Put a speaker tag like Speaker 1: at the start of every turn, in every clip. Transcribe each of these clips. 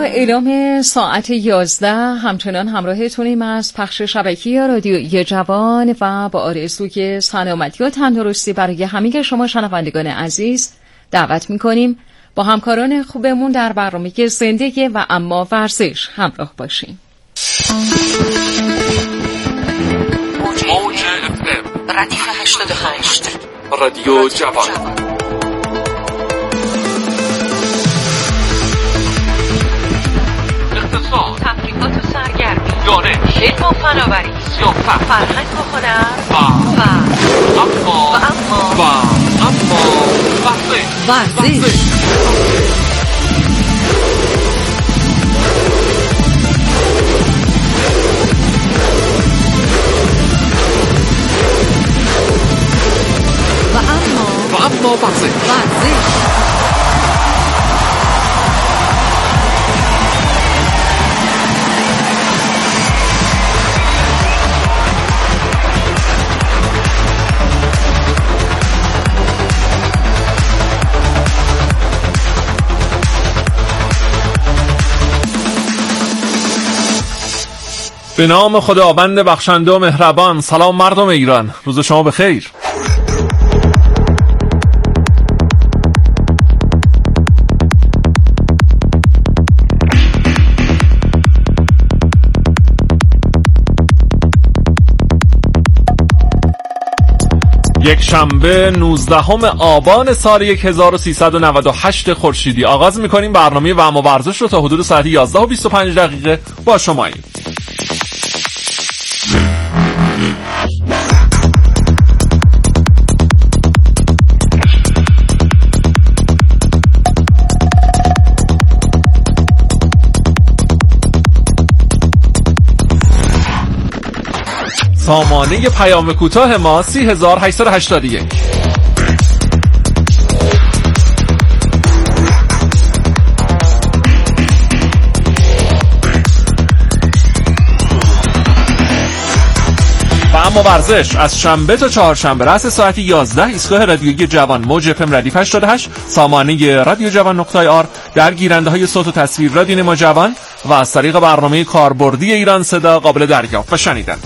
Speaker 1: اعلام ساعت 11 همچنان همراهتونیم از پخش شبکه‌ای رادیویی جوان و با آرزوی سلامتی و تندرستی برای همه شما شنوندگان عزیز دعوت می‌کنیم با همکاران خوبمون در برنامه زندگی و اما ورزش همراه باشیم.
Speaker 2: موج FM
Speaker 3: ردیف 88
Speaker 2: رادیو جوان. اقتصاد،
Speaker 3: تفریحات و سرگرمی،
Speaker 2: دانش،
Speaker 3: علم و فناوری،
Speaker 2: سیاست،
Speaker 3: فرهنگ و هنر
Speaker 2: اما
Speaker 3: ورزش.
Speaker 4: به نام خداوند بخشنده و مهربان. سلام مردم ایران، روز شما بخیر. یک شنبه 19 آبان سال 1398 خورشیدی آغاز می‌کنیم برنامه و اما ورزش رو تا حدود ساعت 11:25 با شماییم. سامانه پیام کوتاه ما 3881. و اما ورزش از شنبه تا چهارشنبه رأس ساعت 11 ایستگاه رادیویی جوان موج FM ردیف 88 سامانه رادیو جوان .r در گیرنده های صوت و تصویر رادیو نما جوان و از طریق برنامه کاربردی ایران صدا قابل دریافت و شنیدن.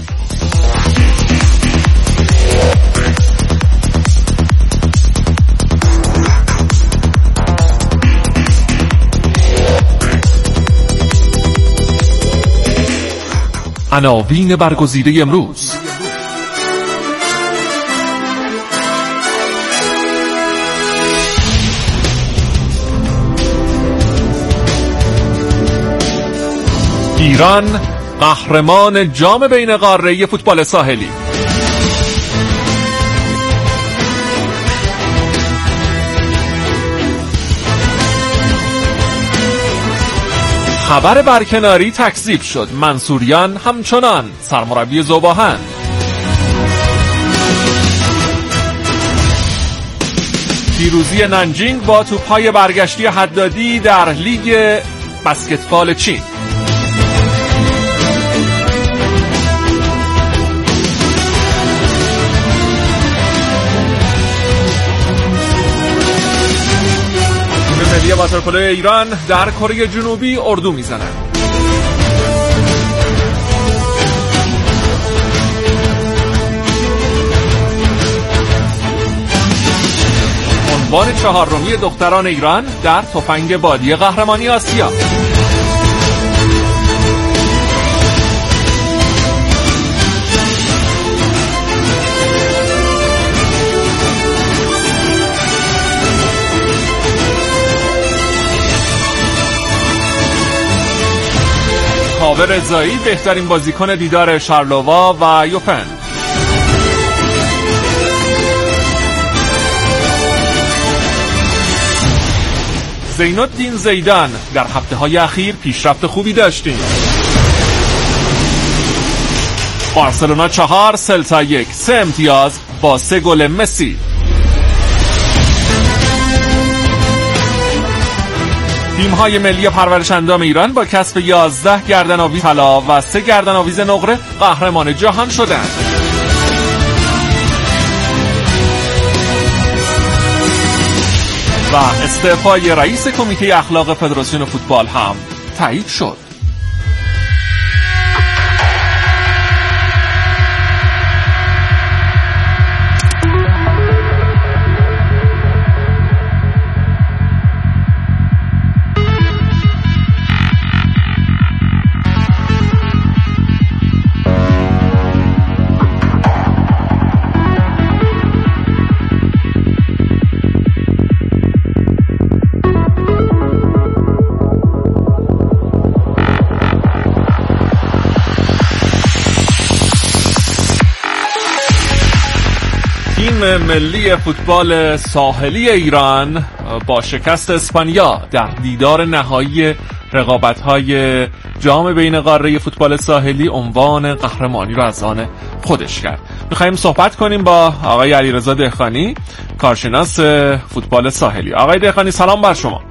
Speaker 4: عناوین برگزیده امروز: ایران قهرمان جام بین قاره‌ای فوتبال ساحلی. خبر برکناری تکذیب شد، منصوریان همچنان سرمربی ذوب‌آهن. پیروزی نانجینگ با توپ‌های برگشتی حدادی در لیگ بسکتبال چین. ملی واترپولو ایران در کره جنوبی اردو میزنند. عنوان چهارمی دختران ایران در تفنگ بادی قهرمانی آسیا. کاوه رضایی بهترین بازیکن دیدار شارلووا و یوپن. زینالدین زیدان در هفته‌های اخیر پیشرفت خوبی داشتیم. بارسلونا 4 سلتا 1 3 امتیاز با 3 گل مسی. تیم‌های ملی پرورش اندام ایران با کسب 11 گردن‌آویز طلا و 3 گردن‌آویز نقره قهرمان جهان شدند. و استعفای رئیس کمیته اخلاق فدراسیون فوتبال هم تایید شد. تیم ملی فوتبال ساحلی ایران با شکست اسپانیا در دیدار نهایی رقابت‌های جام بین قاره فوتبال ساحلی عنوان قهرمانی را از آن خودش کرد. می‌خوایم صحبت کنیم با آقای علیرضا دهقانی، کارشناس فوتبال ساحلی. آقای دهقانی سلام بر شما.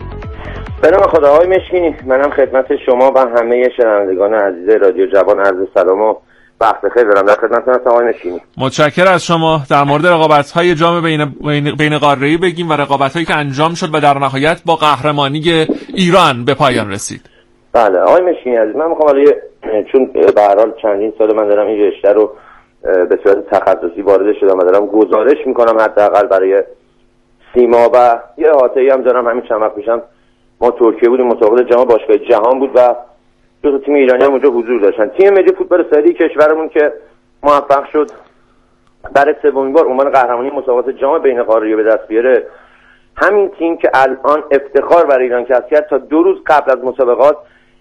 Speaker 5: به نام خدا. آقای مشکینی، منم خدمت شما و همه شنوندگان عزیز رادیو جوان عرض سلام و وقت بخیر دارم. در خدمتتون هستم آقای مشکینی.
Speaker 4: متشکرم از شما. در مورد رقابت‌های جام بین قاره‌ای بگیم و رقابت‌هایی که انجام شد و در نهایت با قهرمانی ایران به پایان رسید.
Speaker 5: بله آقای مشکینی عزیز، من می‌خوام چون به هر حال چندین سال من دارم این رشته رو به صورت تخصصی وارد شدم و دارم گزارش می‌کنم حداقل برای سیما و یه احاطه‌ای هم دارم. همین چند وقت پیشم ما ترکیه بودیم، مسابقات جام باشگاه جهان بود و دو تا تیم ایرانی هم اونجا حضور داشتن. تیم ملی فوتبال ساحلی کشورمون که موفق شد برای سومین بار عنوان قهرمانی مسابقات جام بین قاره‌ای به دست بیاره، همین تیم که الان افتخار برای ایران کسب کرد، تا 2 روز قبل از مسابقات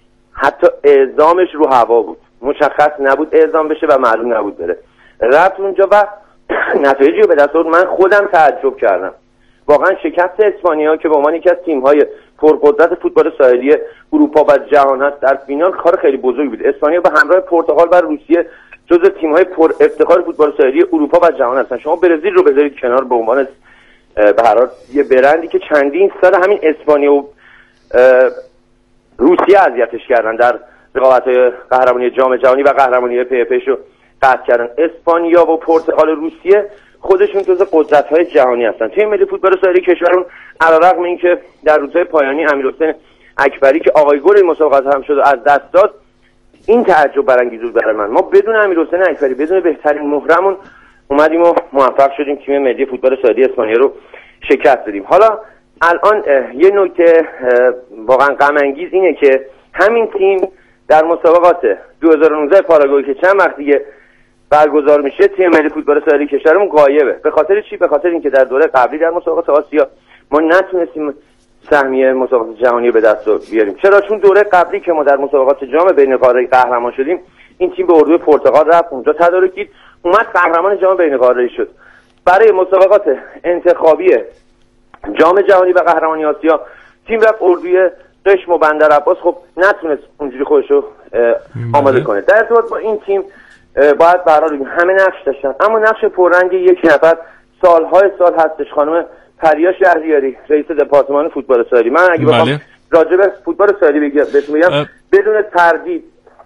Speaker 5: حتی اعزامش رو هوا بود، مشخص نبود اعزام بشه و معلوم نبود بره، رفت اونجا و نتایجی رو به دست آورد. من خودم تعجب کردم واقعا. شکست اسپانیا که به عنوان یکی از تیم‌های پرقدرت فوتبال ساحلی اروپا و جهان هست در فینال کار خیلی بزرگی بود. اسپانیا به همراه پرتغال و روسیه جزو تیم‌های پر افتخار فوتبال ساحلی اروپا و جهان هستن. شما برزیل رو بذارید کنار به عنوان به هر حال یه برندی که چندین سال همین اسپانیا و روسیه اذیتش کردن در رقابت‌های قهرمانی جام جهانی و قهرمانی پی رو قطع کردن. اسپانیا و پرتغال و روسیه خودشون جزو قدرت‌های جهانی هستن. تیم ملی فوتبال ساحلی کشورمون علیرغم اینکه در روزهای پایانی امیرحسین اکبری که آقای گل این مسابقات هم شد از دست داد، این تعجب برانگیز بود برای من. ما بدون امیرحسین اکبری، بدون بهترین مهرمون اومدیم و موفق شدیم تیم ملی فوتبال ساحلی اسپانیا رو شکست بدیم. حالا الان یه نکته واقعا غم انگیز اینه که همین تیم در مسابقات 2019 پاراگوئه که چند وقت دیگه برگزار میشه، تیم ملی فوتبال ساحلی کشورمون غایبه. به خاطر چی؟ به خاطر اینکه در دوره قبلی در مسابقات آسیا ما نتونستیم سهمیه مسابقات جهانی به دست بیاریم. چرا؟ چون دوره قبلی که ما در مسابقات جام بین قاره‌ای قهرمان شدیم، این تیم به اردوی پرتغال رفت، اونجا تدارک دید، اومد قهرمان جام بین قاره‌ای شد. برای مسابقات انتخابی جام جهانی و قهرمانی آسیا تیم رفت اردوی قشم و بندر عباس، خب نتونست اونجوری خودشو آماده کنه. در ارتباط با این تیم باید به هر حال همه نقش داشتن، اما نقش پررنگ یک نفر سالهای سال هستش، خانم پریا شهریاری، رئیس دپارتمان فوتبال ساحلی. من اگه بخوام راجع به فوتبال ساحلی بهتون بگم بدون تردید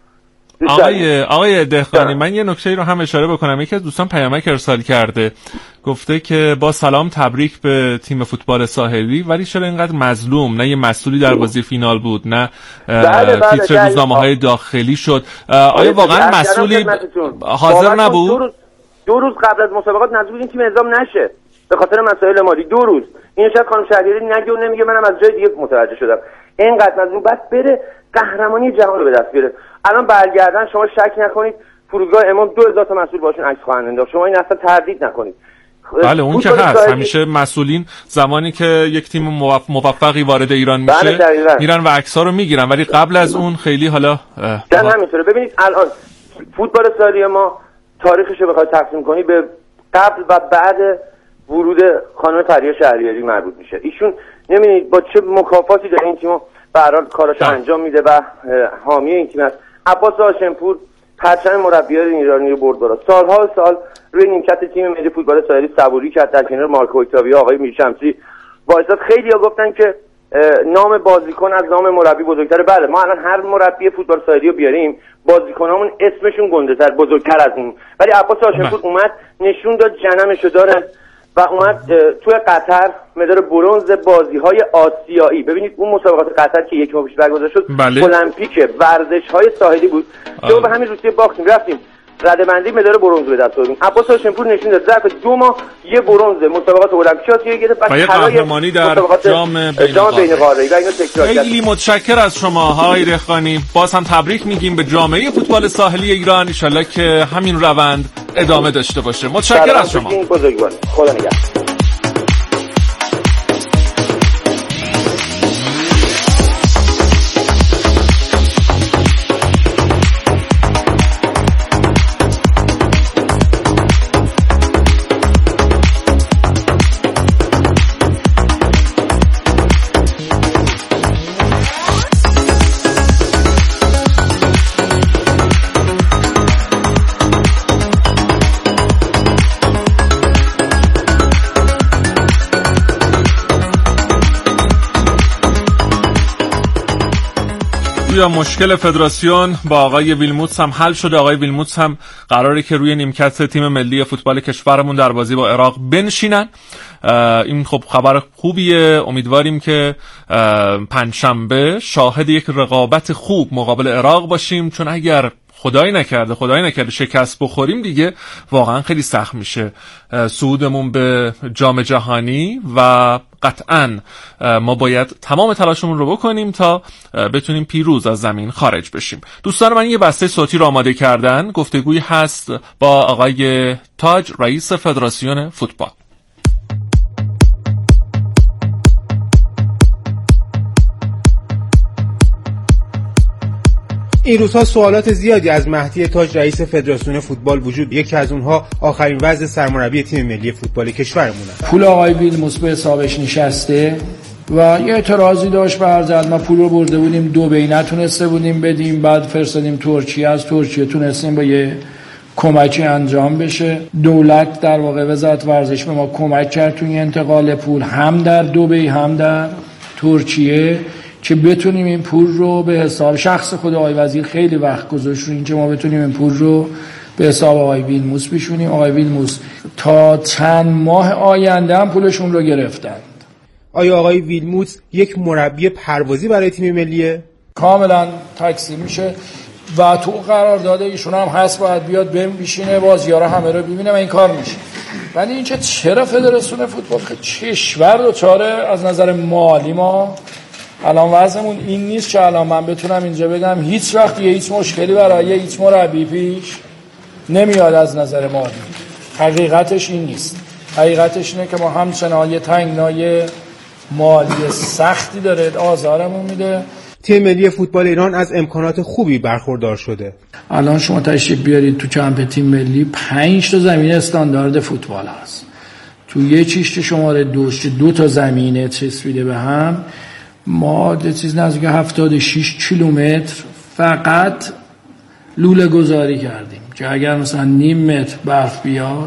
Speaker 4: آقای دهقانی، من یه نکته رو هم اشاره بکنم. یکی از دوستان پیامک ارسال کرده، گفته که با سلام تبریک به تیم فوتبال ساحلی، ولی چرا اینقدر مظلوم؟ نه یه مسئولی در بازی فینال بود، نه تیتر روزنامه‌های داخلی شد. آیا واقعا مسئولی حاضر نبود؟
Speaker 5: 2 روز قبل از مسابقات نزدیک بود این تیم اعزام نشه به خاطر مسائل مالی. 2 روز اینو شاید خانم شهریاری نگه و نمیگه، منم از جای دیگه متوجه شدم. اینقدر مظلوم بعد بره قهرمانی جهان رو به دست بیاره. الان برگردن، شما شک نکنید فرودگاه امام 2000 تا مسئول باشون عکس خواهند انداخت، شما این اصلا تردید نکنید.
Speaker 4: بله اون که هست، همیشه مسئولین زمانی که یک تیم موفقی وارد ایران میشه میرن و عکس‌ها رو میگیرن، ولی قبل از اون خیلی حالا
Speaker 5: همینطوره. ببینید الان فوتبال ساحلی ما تاریخش رو بخواید تقسیم کنی به قبل و بعد ورود خانم پریا شهریاری مربوط میشه. ایشون نمیدونید با چه مکافاتی داره این تیمو به هر حال کاراشو انجام میده و حامی این تیم است. عباس هاشمپور پرچم مربیان ایرانی رو برد بالا، سالها سال روی نیمکت تیم ملی فوتبال ساحلی صبوری کرد، در کنار مارکو اوکتاویا، آقای میرشمسی وایساد. خیلی‌ها گفتن که نام بازیکن از نام مربی بزرگتره. بله ما الان هر مربی فوتبال ساحلی رو بیاریم بازیکنامون اسمشون گنده‌تر بزرگتر از این، ولی عباس هاشمپور اومد نشون داد جنمشو داره و اومد توی قطر مدال برنز بازی‌های آسیایی. ببینید اون مسابقات قطر که یک ماه پیش برگزار شد، المپیک ورزش‌های ساحلی بود که به همین روسیه باختیم، رفتیم رده‌بندی مدال برنز به دست آوردیم. عباس هاشمپور نشون داد ظرف 2 ماه یه برنز مسابقات المپیک آسیایی گرفت، بعد
Speaker 4: قهرمانی در جام
Speaker 5: بین‌قاره‌ای و اینو تکرار کرد.
Speaker 4: خیلی متشکر از شما آقای رخخانی. باز هم تبریک میگیم به جامعه فوتبال ساحلی ایران. ان شاءالله که همین روند ادامه داشته باشه. متشکر از شما.
Speaker 5: خدا نگهدار.
Speaker 4: یا مشکل فدراسیون با آقای ویلموتس هم حل شده. آقای ویلموتس هم قراره که روی نیمکت تیم ملی فوتبال کشورمون در بازی با عراق بنشینن. این خب خبر خوبیه. امیدواریم که پنجشنبه شاهد یک رقابت خوب مقابل عراق باشیم، چون اگر خدای نکرده شکست بخوریم دیگه واقعا خیلی سخت میشه صعودمون به جام جهانی و قطعاً ما باید تمام تلاشمون رو بکنیم تا بتونیم پیروز از زمین خارج بشیم. دوستان من یه بسته صوتی رو آماده کردن. گفتگویی هست با آقای تاج، رئیس فدراسیون فوتبال.
Speaker 6: این روزها سوالات زیادی از مهدی تاج، رئیس فدراسیون فوتبال وجود. یکی از اونها آخرین وضع سرمربی تیم ملی فوتبال کشورمونه.
Speaker 7: پول آقای ویلموتس به حسابش نشسته و یه اعتراضی داشت به ارزد. ما پول رو برده بودیم دبی، نتونسته بودیم بدیم، بعد فرستادیم ترکیه، از ترکیه تونستیم با یه کمکی انجام بشه. دولت در واقع وزارت ورزش به ما کمک کرد توی انتقال پول، هم در دبی هم در ترکیه، که بتونیم این پول رو به حساب شخص خود آقای وزیر خیلی وقت گذاشت رو این که ما بتونیم این پول رو به حساب آقای ویلموتس بشونیم. آقای ویلموتس تا چند ماه آینده هم پولشون رو گرفتند.
Speaker 6: آیا آقای ویلموتس یک مربی پروازی برای تیم ملیه؟
Speaker 7: کاملا تکثیر میشه و تو قرارداد ایشون هم هست باید بیاد بشینه بازیارا همه رو ببینه و این کار میشه. ولی اینکه چرا فدراسیون فوتبال کشور رو چاره از نظر مالی ما الان وضعمون این نیست که الان من بتونم اینجا بگم هیچ وقت هیچ مشکلی برای هیچ مربی پیش نمیاد از نظر مالی. حقیقتش این نیست. حقیقتش اینه که ما همچنان یه تنگنای مالی سختی داره آزارمون میده.
Speaker 6: تیم ملی فوتبال ایران از امکانات خوبی برخوردار شده.
Speaker 7: الان شما تشریف بیارید تو کمپ تیم ملی 5 تا زمین استاندارد فوتبال هست. تو یه چیشت شماره 2 تا زمینه چسبیده به هم. ما چیز نزدیک 76 کیلومتر فقط لوله گذاری کردیم که اگر مثلا نیم متر برف بیاد،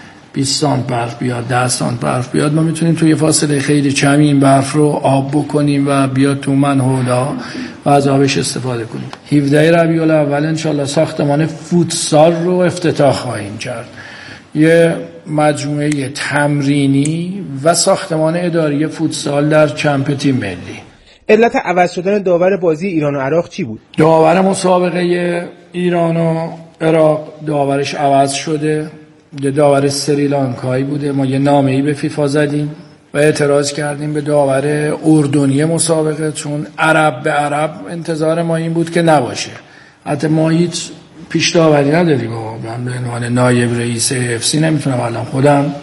Speaker 7: 20 سانت برف بیاد، 10 سانت برف بیاد، ما میتونیم توی فاصله خیلی کمی این برف رو آب بکنیم و بیاد تو منهولا و از آبش استفاده کنیم. 17 ربیع الاول انشالله ساختمان فوتسال رو افتتاح خواهیم کرد. یه مجموعه تمرینی و ساختمان اداری فوتسال در کمپ تیم ملی.
Speaker 6: علت عوض شدن داور بازی ایران و عراق چی بود؟
Speaker 7: داور مسابقه ایران و عراق داورش عوض شده. داور سریلانکایی بوده. ما یه نامه‌ای به فیفا زدیم و اعتراض کردیم به داور اردنی مسابقه، چون عرب به عرب انتظار ما این بود که نباشه. حتی ما هیچ پیش داوری نداریم. من به عنوان نایب رئیس FC نمیتونم الان خودم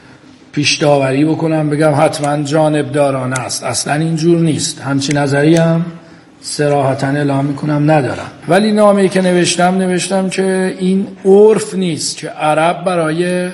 Speaker 7: پیش داوری بکنم بگم حتما جانبدارانه است. اصلا اینجور نیست. همچین نظری هم صراحتاً اعلام میکنم ندارم. ولی نامه‌ای که نوشتم که این عرف نیست که عرب برای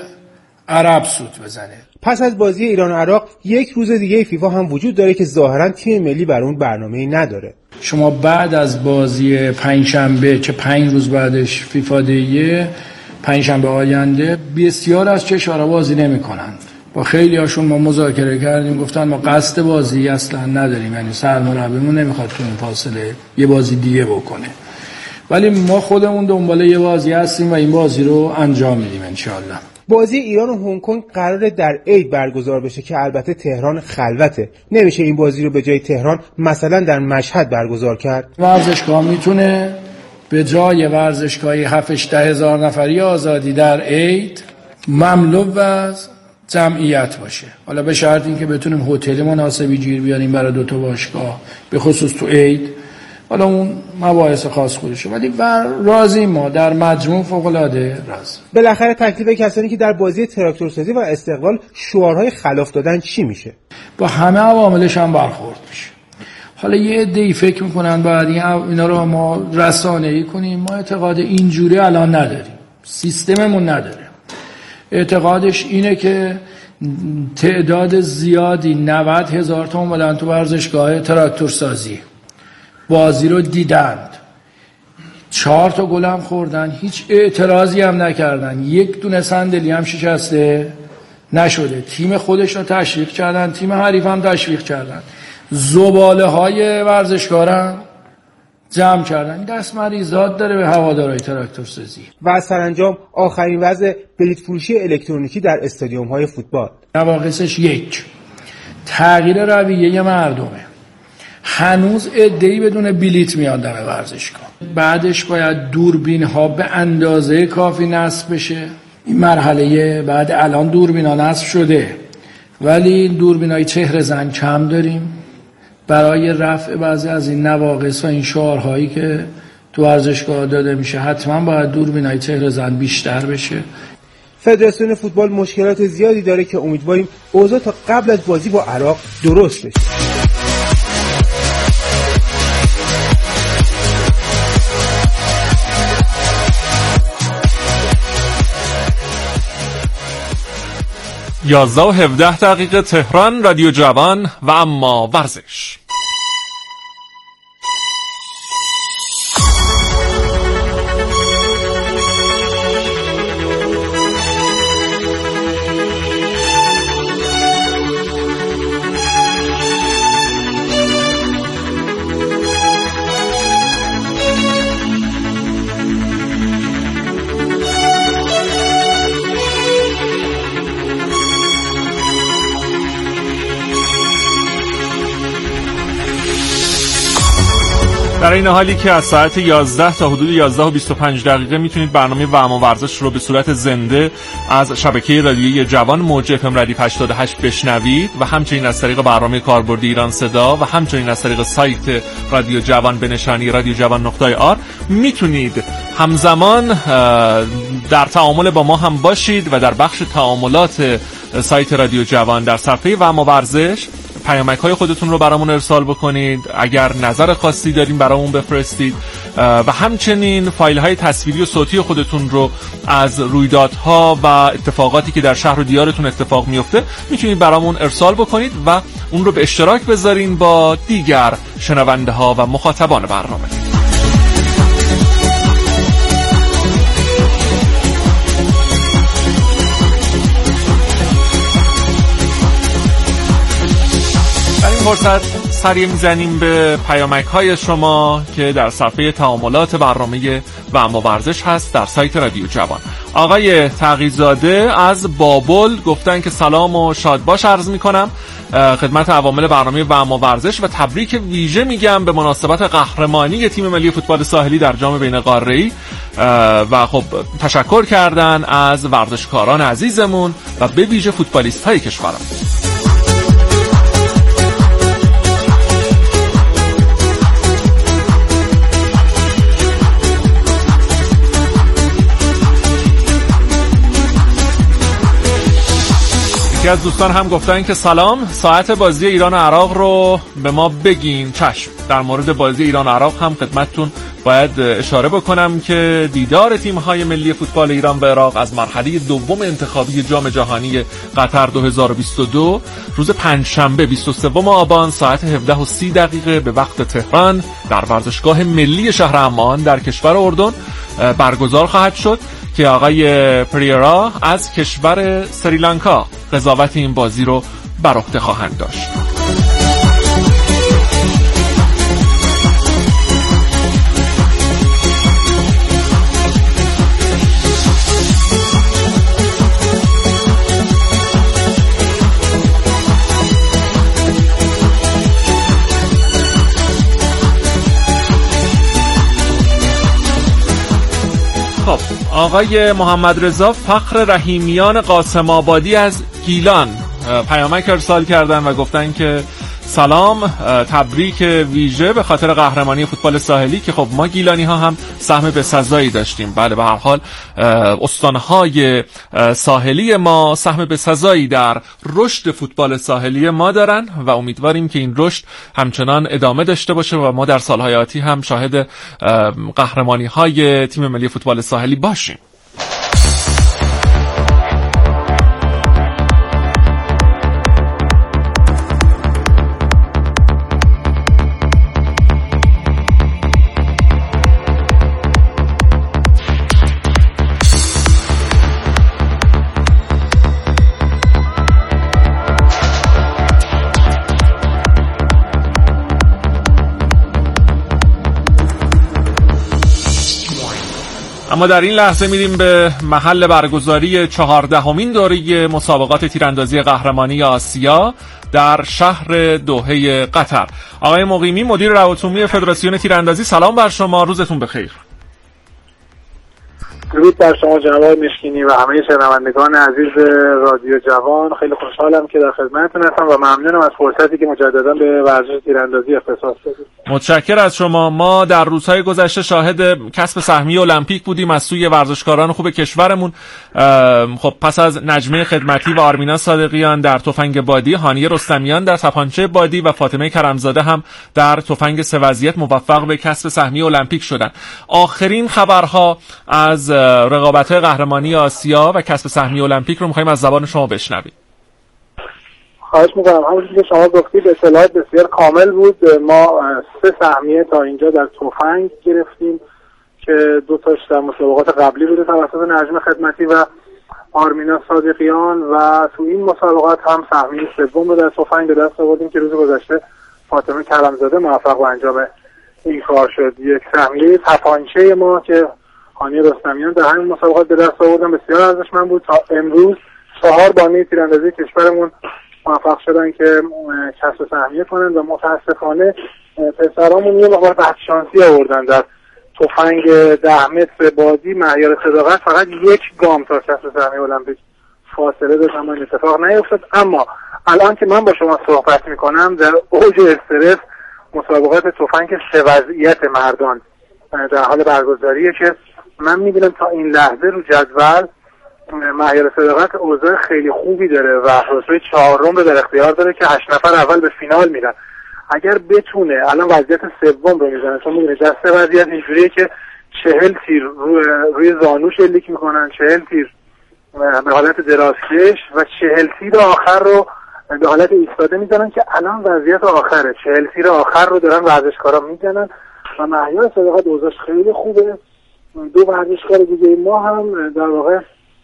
Speaker 7: عرب سود بزنه.
Speaker 6: پس از بازی ایران و عراق یک روز دیگه فیفا هم وجود داره که ظاهراً تیم ملی بر اون برنامه‌ای نداره.
Speaker 7: شما بعد از بازی پنجشنبه که 5 روز بعدش فیفا دیه، پنجشنبه آینده بسیار از کشورها بازی نمی‌کنند. با خیلی هاشون ما مذاکره کردیم، گفتن ما قصد بازی اصلا نداریم، یعنی سرمربیمون نمیخواد تو این فاصله یه بازی دیگه بکنه، ولی ما خودمون دنبال یه بازی هستیم و این بازی رو انجام میدیم انشالله.
Speaker 6: بازی ایران و هنگ کنگ قراره در عید برگزار بشه که البته تهران خلوته. نمیشه این بازی رو به جای تهران مثلا در مشهد برگزار کرد؟
Speaker 7: ورزشگاه میتونه به جای ورزشگاهی 7-10 هزار نفری آزادی در عید مملو از جمعیت باشه. حالا به شرط اینکه بتونیم هتل مناسبی گیر بیاریم برای 2 تا باشگاه، به خصوص تو عید. حالا اون مباحث خاص خودشه، ولی راضی ما در مجموع فوق العاده راضی.
Speaker 6: بالاخره تکلیف کسانی که در بازی تراکتورسازی و استقلال شعارهای خلاف دادن چی میشه؟
Speaker 7: با همه عواملش هم برخورد میشه. حالا یه عده‌ای فکر میکنن باید اینا رو ما رسانه‌ای کنیم. ما اعتقاد اینجوری الان نداریم، سیستممون نداره. اعتقادش اینه که تعداد زیادی 90,000 تا اومدن تو ورزشگاه تراکتورسازی، بازی رو دیدند، 4 تا گل هم خوردن، هیچ اعتراضی هم نکردن، یک دونه صندلی هم شکسته نشده، تیم خودش رو تشویق کردن، تیم حریف هم تشویق کردن، زباله های ورزشکار هم جمع کردن. دست مریضات داره به هوادارهای تراکتورسازی.
Speaker 6: و سرانجام آخرین وضع بلیط فروشی الکترونیکی در استادیوم های فوتبال.
Speaker 7: نواقصش 1 تغییر رویه مردمه. هنوز عده‌ای بدون بلیط میاد در ورزشگاه. بعدش باید دوربین ها به اندازه کافی نصب بشه. این مرحله بعد الان دوربین ها نصب شده، ولی دوربین های چهره زن کم داریم. برای رفع بعضی از این نواقص و این شعارهایی که تو ورزشگاه داده میشه حتما باید دوربین های چهره زن بیشتر بشه.
Speaker 6: فدراسیون فوتبال مشکلات زیادی داره که امیدواریم اوضاع تا قبل از بازی با عراق درست بشه.
Speaker 4: یازده و 17 دقیقه تهران، رادیو جوان. و اما ورزش. در این حالی که از ساعت 11 تا حدود 11 و 25 دقیقه میتونید برنامه و اما ورزش رو به صورت زنده از شبکه رادیویی جوان موج FM ردیف 88 بشنوید و همچنین از طریق برنامه کاربردی ایران صدا و همچنین از طریق سایت رادیو جوان به نشانی radiojvan.ir میتونید همزمان در تعامل با ما هم باشید و در بخش تعاملات سایت رادیو جوان در صفحه و اما ورزش پیامک‌های خودتون رو برامون ارسال بکنید. اگر نظر خاصی دارین برامون بفرستید و همچنین فایل‌های تصویری و صوتی خودتون رو از رویدادها و اتفاقاتی که در شهر و دیارتون اتفاق میفته میتونید برامون ارسال بکنید و اون رو به اشتراک بذارین با دیگر شنونده‌ها و مخاطبان برنامه. فرصت سری میزنیم به پیامک‌های شما که در صفحه تعاملات برنامه و اما ورزش هست در سایت رادیو جوان. آقای تقی‌زاده از بابل گفتن که سلام و شادباش عرض میکنم خدمت عوامل برنامه و اما ورزش و تبریک ویژه میگم به مناسبت قهرمانی تیم ملی فوتبال ساحلی در جام بین‌قاره‌ای و خب تشکر کردن از ورزشکاران عزیزمون و به ویژه فوتبالیست‌های کشورم. یکی از دوستان هم گفتن که سلام، ساعت بازی ایران و عراق رو به ما بگین. چشم. در مورد بازی ایران و عراق هم خدمتتون باید اشاره بکنم که دیدار تیم‌های ملی فوتبال ایران و عراق از مرحله دوم انتخابی جام جهانی قطر 2022 روز پنجشنبه 23 آبان ساعت 17:30 به وقت تهران در ورزشگاه ملی شهر عمان در کشور اردن برگزار خواهد شد که آقای پریرا از کشور سریلانکا قضاوت این بازی رو بر عهده خواهند داشت. آقای محمد رضا فخر رحیمیان قاسم آبادی از گیلان پیامک ارسال کردن و گفتن که سلام، تبریک ویژه به خاطر قهرمانی فوتبال ساحلی که خب ما گیلانی ها هم سهم بسزایی داشتیم. بله، به هر حال استانهای ساحلی ما سهم بسزایی در رشد فوتبال ساحلی ما دارن و امیدواریم که این رشد همچنان ادامه داشته باشه و ما در سالهای آتی هم شاهد قهرمانی های تیم ملی فوتبال ساحلی باشیم. اما در این لحظه میریم به محل برگزاری 14مین دوره مسابقات تیراندازی قهرمانی آسیا در شهر دوحه قطر. آقای مقیمی، مدیر روابط عمومی فدراسیون تیراندازی، سلام بر شما، روزتون بخیر.
Speaker 8: درود بر شما جناب مشکینی و همه شنوندگان عزیز رادیو جوان. خیلی خوشحالم که در خدمتتون هستم و ممنونم از فرصتی که مجددا به ورزش تیراندازی اختصاص دادید.
Speaker 4: متشکرم از شما. ما در روزهای گذشته شاهد کسب سهمیه المپیک بودیم از سوی ورزشکاران خوب کشورمون. خب پس از نجمه خدمتی و آرمینا صادقیان در تفنگ بادی، هانیه رستمیان در تپانچه بادی و فاطمه کرمزاده هم در تفنگ سه وضعیت موفق به کسب سهمیه المپیک شدن. آخرین خبرها از رقابت‌های قهرمانی آسیا و کسب سهمیه المپیک رو می‌خوایم از زبان شما بشنویم.
Speaker 8: خواهش می‌کنم. همونجوری که شما گفتید اطلاعات بسیار کامل بود. ما 3 سهمیه تا اینجا در تفنگ گرفتیم که 2 تاش در مسابقات قبلی بوده توسط نجم خدمتی و آرمینا صادقیان و تو این مسابقات هم سهمیه سوم رو در تفنگ به دست آوردیم که روز گذشته فاطمه کرمزاده موفق به انجام این کار شد. یک سهمیه تپانچه ما که هانیه رستمیان در همین مسابقات به دست آوردن بسیار ارزشمند بود. تا امروز 4 بانوی تیراندازی کشورمون موفق شدن که کسب سهمیه کنن و متاسفانه پسرامون یه مقدار بدشانسی آوردن. در تفنگ 10 متر بادی مهیار صداقت فقط 1 گام تا کسب سهمیه المپیک فاصله داشت، اما این اتفاق نیفتاد. اما الان که من با شما صحبت میکنم در اوج استرس مسابقات تفنگ سه وضعیت مردان در حال برگزاریه که من میبینم تا این لحظه رو جدول مهیار صداقت اوضاع خیلی خوبی داره و رتبه 4م رو در اختیار داره که 8 نفر اول به فینال میرن. اگر بتونه الان وضعیت سوم رو میزنه، چون میبینه دسته وضعیت اینجوریه که 40 تیر روی زانو شلیک میکنن، 40 تیر به حالت درازکش و 40 تیر آخر رو به حالت ایستاده میزنن که الان وضعیت آخره. 40 تیر آخر رو دارن ورزشکارا میزنن و مهیار صداقت اوضاعش خیلی خوبه. 2 ورزشکار دیگه ما هم در واقع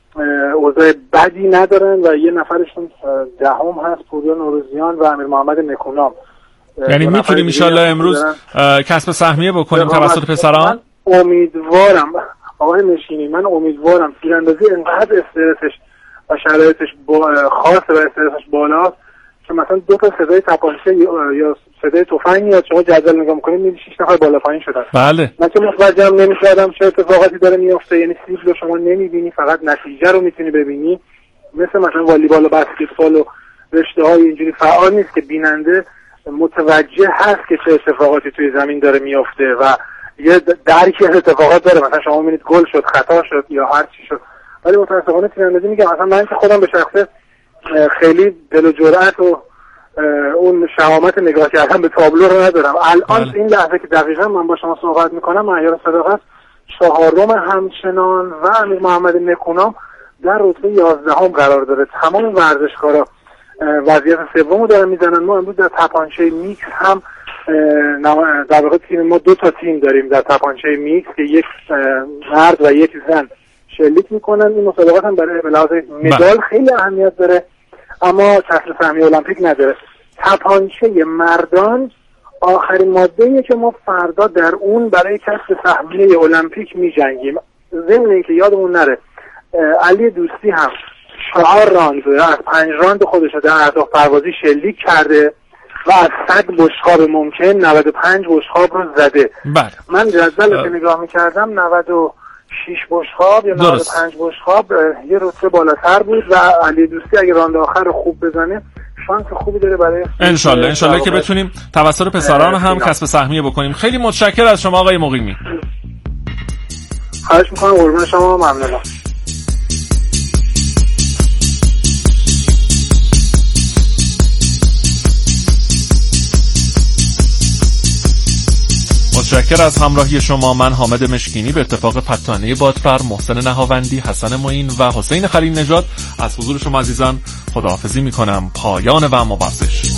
Speaker 8: اوضاع بدی ندارن و یه نفرشون 10م هست، پوریا نوروزیان و امیر محمد نکونام.
Speaker 4: یعنی میتونیم ان شاءالله امروز کسب سهمیه بکنیم توسط پسران.
Speaker 8: امیدوارم آقای مشینی، من امیدوارم. تیراندازی انقدر استرسش و شرایطش خاصه و استرسش بالاست که مثلا 2 تا صدای تپانچه یا صدای تفنگ میاد، شما جدول نگاه میکنید میبینید 6 نفر بالا پایین شدن.
Speaker 4: بله.
Speaker 8: من که متوجهم نمیشدم چه اتفاقاتی داره میفته. یعنی سیبل رو شما نمیبینی، فقط نتیجه رو میتونی ببینی. مثلا والیبال و بسکتبال و رشته‌های اینجوری فعال نیست که بیننده متوجه هست که چه اتفاقاتی توی زمین داره میفته و یه درکی از اتفاقات داره. مثلا شما میبینید گل شد، خطا شد یا هر چی شد. ولی متأسفانه تیراندازی میگم مثلا من که خودم به شخصه خیلی دل و جرأت و اون شهامت نگاه کردن به تابلو رو ندارم. الان این لحظه که دقیقاً من با شما صحبت میکنم مهیار صداقت 4م همچنان و امیر محمد نکونام در رتبه 11م قرار داره. تمام ورزشکارا وضعیت سومو دارن میزنن. ما امروز در تپانچه میکس هم در واقع تیم ما 2 تا تیم داریم در تپانچه میکس که یک مرد و یک زن شلیک میکنن. این مسابقات هم برای لحاظ مدال خیلی اهمیت داره اما کسب سهمیه المپیک نداره. تپانچه مردان آخرین ماده‌ایه که ما فردا در اون برای کسب سهمیه المپیک میجنگیم. ضمن اینکه یادمون نره علی دوستی هم 4 راند از 5 راند خودش در اهداف پروازی شلیک کرده و از 100 بشقاب ممکن 95 بشقاب رو زده.
Speaker 4: بله.
Speaker 8: من جدول که نگاه میکردم 6 بشقاب یا 95 بشقاب یه رتبه بالاتر بود و علی دوستی اگه راند آخر رو خوب بزنه شانس خوبی داره برای
Speaker 4: انشالله که بتونیم توسط پسران هم کسب سهمیه بکنیم. خیلی متشکرم از شما آقای مقیمی.
Speaker 8: خواهش میکنم، قربون شما، ممنونم.
Speaker 4: متشکر از همراهی شما. من حامد مشکینی به اتفاق پتانه بادفر، محسن نهاوندی، حسن معین و حسین خلیل نژاد از حضور شما عزیزان خداحافظی میکنم. پایان و اما ورزش.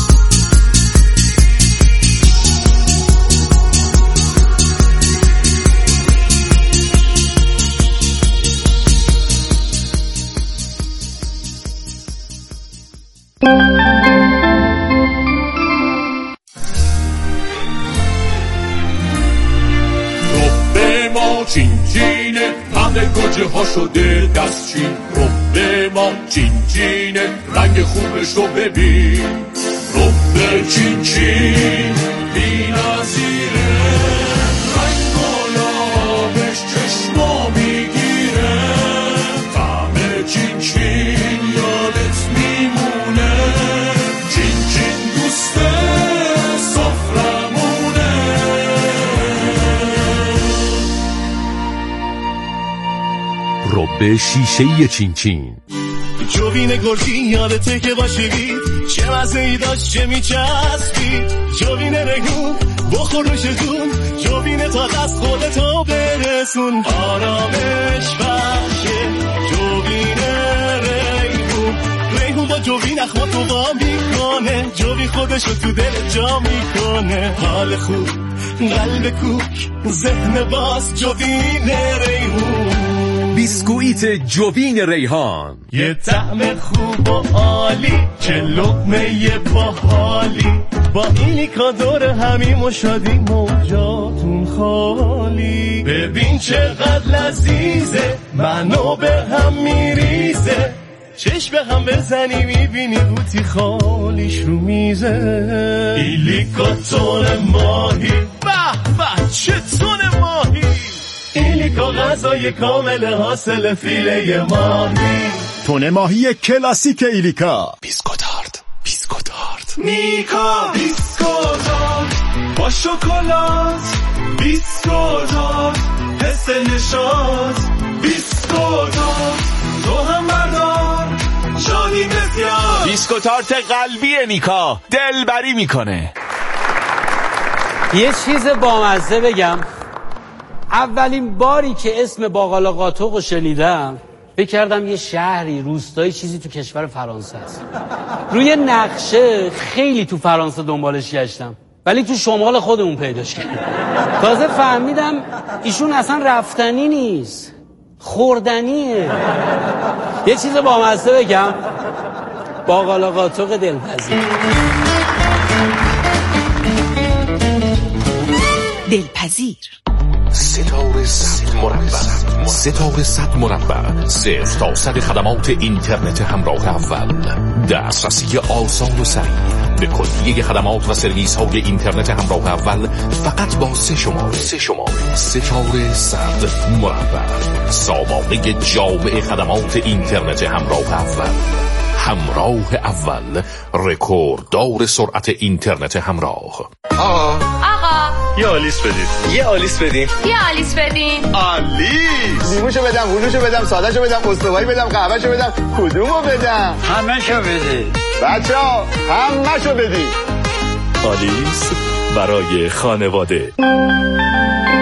Speaker 2: چین چینه همه گوجه ها شده دستچین. ربه ما چین چینه رنگ خوبش رو ببین. ربه چین چین بی نظیره، رنگ و لابش چشما میگیره. طعم چین چین یادت میمونه، چین چین دوست سفرمونه.
Speaker 9: ربه شیشه‌ای چین چین.
Speaker 10: جوین گرگی یادته که باشیدی، چه مزه‌ای داشت چه میچسبی. جوین ریحون بخور روش دون، جوین تا دست خودتو برسون. آرامش بخشه جوین ریحون، ریحون با جوین اخماتو با میکنه. جوین خودشو تو دل جا میکنه. حال خوب قلب کوک ذهن باز جوین ریحون.
Speaker 9: بیسکویت جوین ریحان،
Speaker 10: یه طعم خوب و عالی، چه لقمه باحالی. با ایلیکا دور همیم و شادی موجاتون خالی. ببین چقدر لذیذه، منو به هم میریزه. چشم به هم بزنی میبینی قوطی خالیش رو میزه. ایلیکا تون ماهی، به به چه تون ماهی. ایلیکا غذای کامل حاصل فیله ماهی.
Speaker 11: تون ماهی کلاسیک ایلیکا.
Speaker 9: بیسکوتارد
Speaker 10: میکا بیسکوتارد با شکلات. بیسکوتارد حس نشاط. بیسکوتارد تو هم بردار شادی بسیار.
Speaker 9: بیسکوتارد قلبی نیکا، دلبری میکنه.
Speaker 12: یه چیز بامزه بگم، اولین باری که اسم باقالا قاتق رو شنیدم فکر کردم یه شهری روستایی چیزی تو کشور فرانسه است. روی نقشه خیلی تو فرانسه دنبالش گشتم ولی تو شمال خودمون پیداش کردم. تازه فهمیدم ایشون اصلا رفتنی نیست، خوردنیه. یه چیز بامزه بگم، باقالا قاتق دلپذیر.
Speaker 13: دلپذیر.
Speaker 9: ستاره 100 مربع 0 تا 100 خدمات اینترنت همراه اول. دسترسی آسان و سریع به کلیه خدمات و سرویس های اینترنت همراه اول فقط با 3 شماره. ستاره 100 مربع، سامانه جامع خدمات اینترنت همراه اول. همراه اول، رکورددار سرعت اینترنت همراه.
Speaker 3: آقا
Speaker 11: یه آلیس بدید.
Speaker 3: یه آلیس بدین.
Speaker 11: آلیس. لیموشو بدم، هلوشو بدم، سادهشو بدم، استوایی بدم، قهوهشو بدم، کدومو بدم؟
Speaker 12: همه‌شو بدید.
Speaker 11: بچه‌ها همه‌شو بدید.
Speaker 9: آلیس برای خانواده.